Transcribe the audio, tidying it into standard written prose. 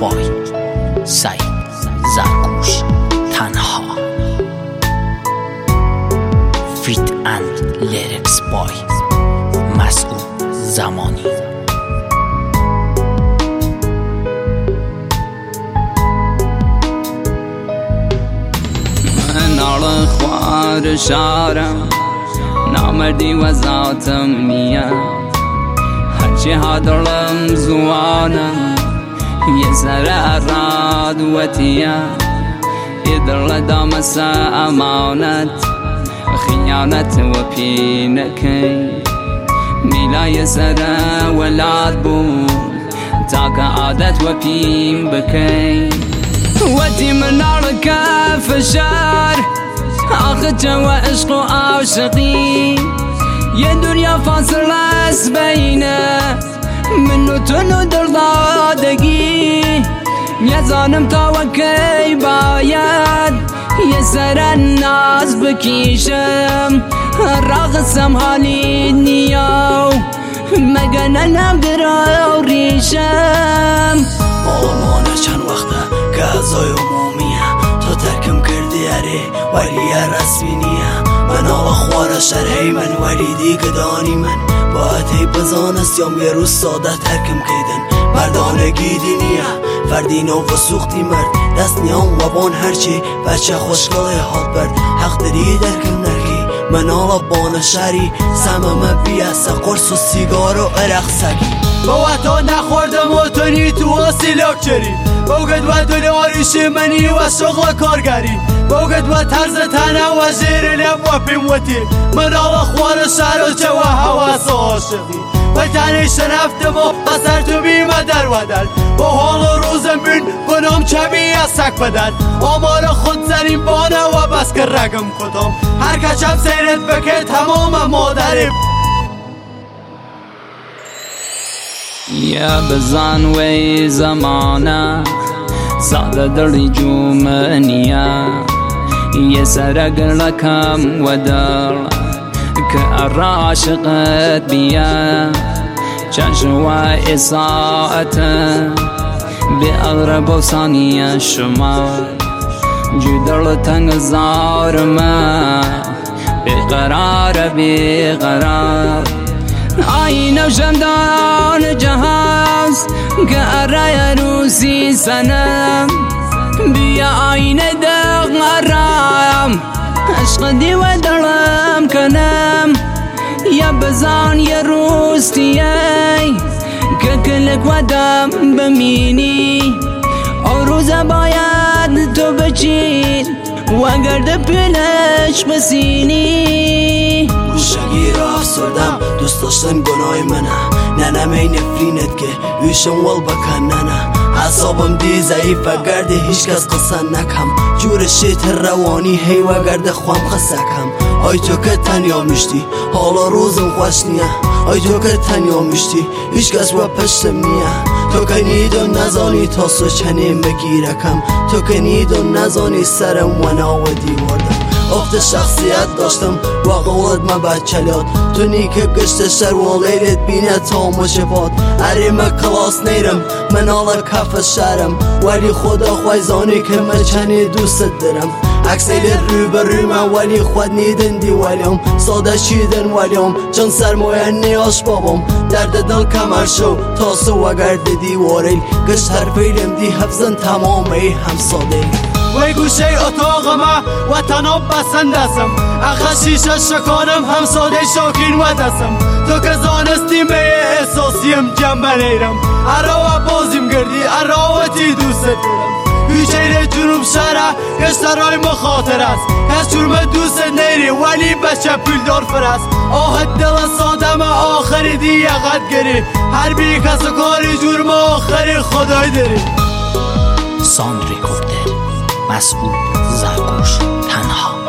بای سعید زرگوش تنها. فیت اند لیریکس بای مسعود زمانی. من آل خوار شارم، نامردی و ذاتم نیه، هرچی هادرلم زوانم یه سر راد و تیه، ایدر لدامسا امانت خیانت و پینکی، میلای سر ولاد بود تاک عادت و پیم بکی، ودی من آرکا فشار آخد و عشق و عاشقی، یه دنیا فاصل است بینه من و تو و دردادگی، یه زانم تا و کی باید یه سر ناز بکیشم، راقصم حالی نیاو مگن نگرا و ریشم. آمانه چند وقته که ازای عمومیه، تو ترکم کردی اره ولی رسمی نیه، من آقا خوار شرحی من ولی دیگه دانی من باید هی بزانستیم یه روز ساده ترکم کیدن، مردانگی دینیه فردی نو و سوختی مرد دست نیام و بان هرچی بچه خوشگاه حال برد، حق داری درکم نرکی من آقا بان شری سمم بیاسه قرص و سیگار و عرق سگی، با تو نخوردم و تونی تو واسیلاک چری، بوگد و دلاریش منی و شغل کارگری، بوگد و طرز تنه و زیر لب و پیموتی، من آقا خوار شرچه و حواس عاشقی، و تنی شرفتم و اثر تو بیمه در ودل، با حال روزم بین کنم چمی از سک بدل، آمال خود زنیم بانه و بس که رگم کدام، هر کچم سیرت بکه تمام مادرم. یا بزن وی زمانه ساده دلی جومنیه، یه سرگر لکم و در که عاشقت بیه، چشم و اصاعت به اغرب و ثانیه شما، جدر تنگ زارمه بیقرار بیقرار، آینه شمدان جهاز که ارای روسی سنم، بیا آینه دقرام عشق دی و دلم کنم، یا بزان یه روز تیای که کلک و دم بمینی، او روزه باید تو بچین و گرد پیلش بسینی. گوشنگی را افسردم دوست داشتن گناه منه، ننم این نفرینت که ویشم ول بکن ننه، عصابم دی ضعیفه گرده هیچ کس قصه نکم، جور شیط روانی هی و گرده خوام خسکم، آی تو که تنیا میشتی حالا روزم خوش نیه، آی تو که تنیا میشتی هیچ کس و پشتم نیه، تو که نیدون نزانی تا سو چنین بگیرکم، تو که نیدون نزانی سرم و ناو دیواردم، افت شخصیت داشتم و قولت ما بچلات، تو نیکه گشت شر و لیلت بینه تا مشفات، اریم کلاس نیرم من آلا کف شرم، ولی خدا خویزانی که من چنی دوست دارم، اکسیل رو بر روی من ولی خود نیدن دی ولیم، ساده شیدن ولیم چون سرمایه نیاش بابم، درد دل کمر شو تا سو اگر دیدی وارل، گشت هر فیلم دی حفظن تمامی هم ساده، وی گوشه اتاق ما و تناب بسندسم، اخه شیشه شکانم هم ساده شاکین و دستم، تو که زانستی می احساسیم جنبه نیرم، اراو بازیم گردی اراوتی دوست دارم، بیچاره جنوب شهره گشترهای مخاطر است، کس جرم دوست نیری ولی بچه پولدار فرست، آهد دل سادم آخری دی یقت گری، هر بی کس کاری جرم آخری خدای داری. ساند ریکوردر مسعود زرگوش تنها.